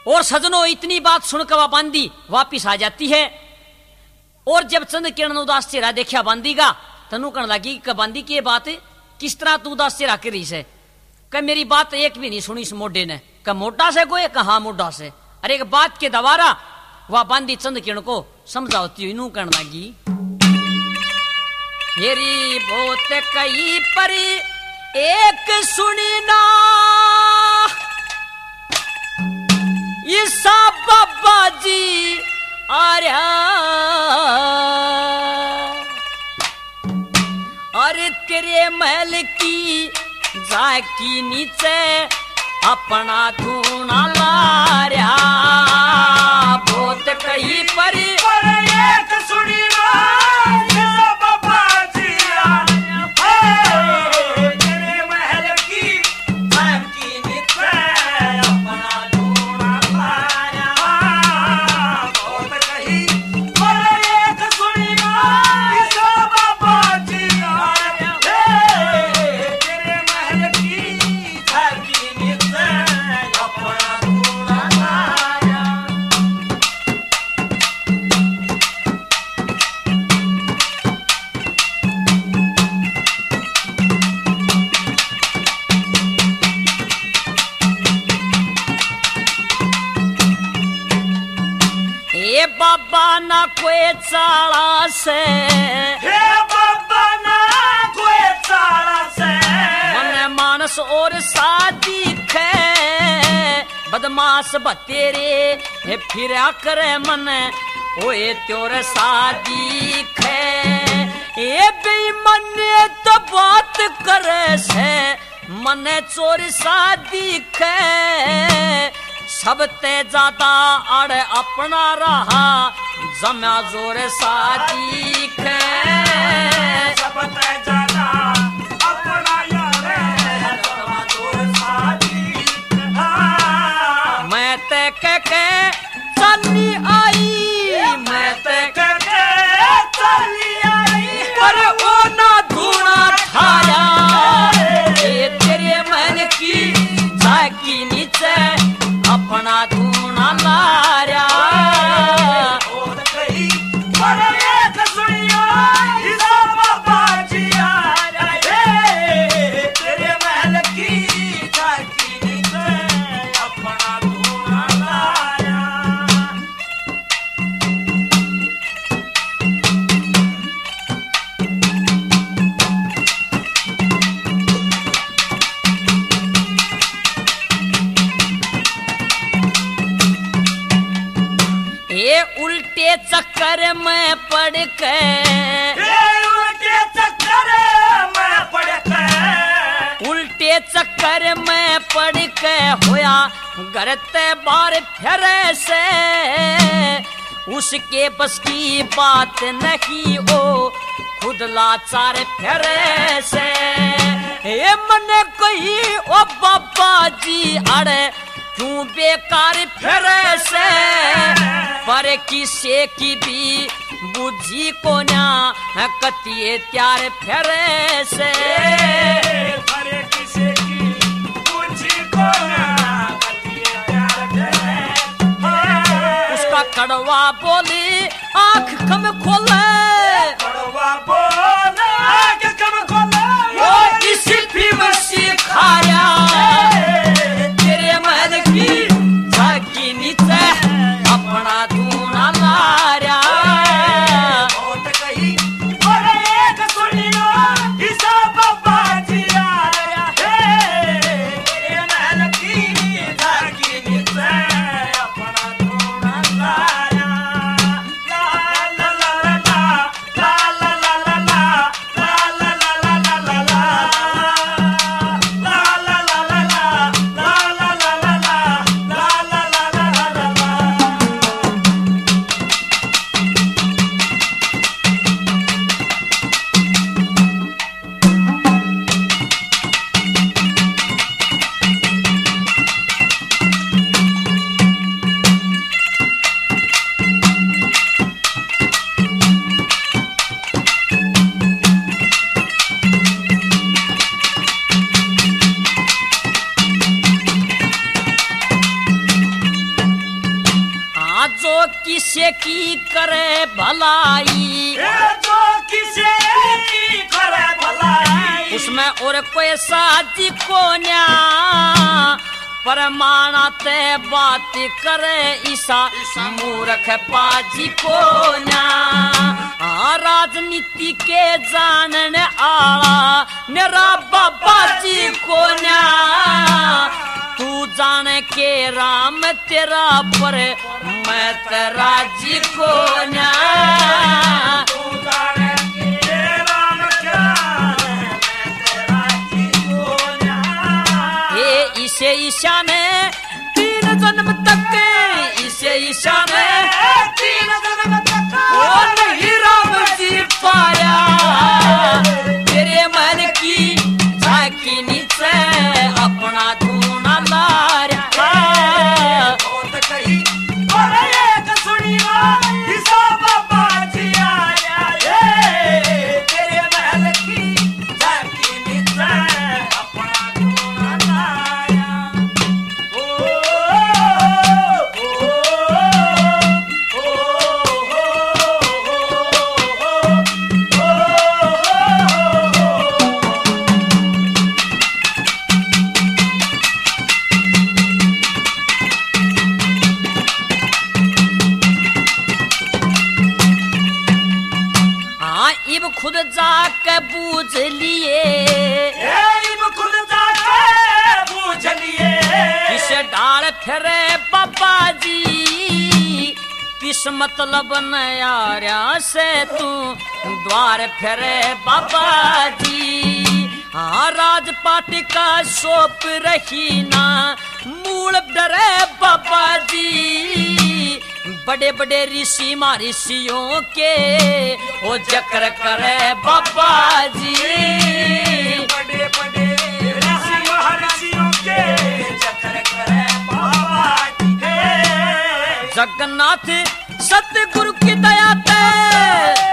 और सजनों इतनी बात सुनकर वह बांदी वापिस आ जाती है। और जब चंद किरण उदास चेहरा देखा बांदी का, तनु कहने लगी कि बांदी की बात किस तरह तू उदास चेहरा करी से? कि मेरी बात एक भी नहीं सुनी इस मोटे ने। कि मोटा से कोई कहा मोटा से? अरे एक बात के दवारा वह बांदी चंद किरण को समझाती हुई नू कहने लगी, हेरी बहुत कई परी एक सुनी ना, ईसा बाबा जी आर्या, अरे तेरे महल की जाकी नीचे अपना धूना लार्या, बहुत कही पर एक सुनी ना, ईसा बाबा जी आर्या, तेरे महल की जाकी नीचे अपना धूना लार्या, बहुत कही पर एक सुनी ना, ईसा बाबा जी आर्या, तेरे महल की जाकी नीचे अपना धूना लार्या। हे बाबा ना कोई चाला से, हे बाबा ना कोई चाला से, मन मानस और शादी खे बदमाश बतेरे हे फिरा करे मन ओए त्योर शादी खे, ए बेईमान तो बात करे से मन चोर शादी खे, सबते ज्यादा अड़ अपना रहा जमा जोर शादी खे, सबते ज्यादा अपना यार जमा जोर शादी खे, मैं ते के चली आई, मैं ते के चली आई, पर ओ ना धूना ठाया, ये तेरे मन की जाकी नीचे अपना धूना लार्या, और कही पर एक सुनियो ईसा बाबा जी आर्या, तेरे महल की जाकी नीचे अपना धूना लार्या। ये उल्टे चक्कर में पड़ के, उनके चक्कर में पड़ के, उल्टे चक्कर में पड़ के होया घर ते बार फिरे से, उसके बस की बात नहीं ओ खुद लाचार फिरे से, ये मन कही ओ बाबा जी अड़े क्यों बेकार फिरे से, पर किसे की भी बुझी को ना कतिए त्यार फिरे से, हरे किसी की पूछी को ना कतिए प्यार करे, उसका कड़वा बोली आंख कम खोले, कड़वा बोल आँख कम खोले, वो इसी फिल्म सिखाया, तेरे महल की झाकी नीचे अपना धूना लार्या, बहुत कही पर एक सुनियो ईसा बाबा जी आर्या, तेरे महल की जाकी नीचे अपना धूना लार्या, ला ला ला ला ला। किसे की करे भलाई, जो किसे की करे भलाई, उसमें और कोई साथी को न्या, परमाणा ते बात करे ईसा मूर्ख पाजी को न्या। राजनीति के जानने आला मेरा बाबा जी को न्या, तू जाने के राम तेरा पर मैं तेरा जी को न्या। तू जाने के राम तेरा मैं तेरा जी को न्या। हे इसे ईशा ने 3 जन्म तक, इसे ईशा ने 3 जन्म तक ओ नहीं राम जी पाया, तेरे मन की झांकी नीचे अपना धूना लाया। बहुत कही और एक सुनियो ईसा बाबा जी आया, तेरे महल की झांकी नीचे अपना धूना लाया। ओ इब खुद जाके बूझ लिए, खुद जाके बूझ लिए, किसे डाल फिरे बाबा जी, किस मतलब नयारा से तू द्वार फिरे बाबा जी। हाँ राजपाट का सौंप रही ना मूल डरे बाबा जी, बड़े बड़े ऋषि महर्षियों के वो जक्र करे बाबा जी। बड़े बड़े ऋषि महर्षियों के जक्र करे बाबा जी। जगन्नाथ सतगुरु की दया ते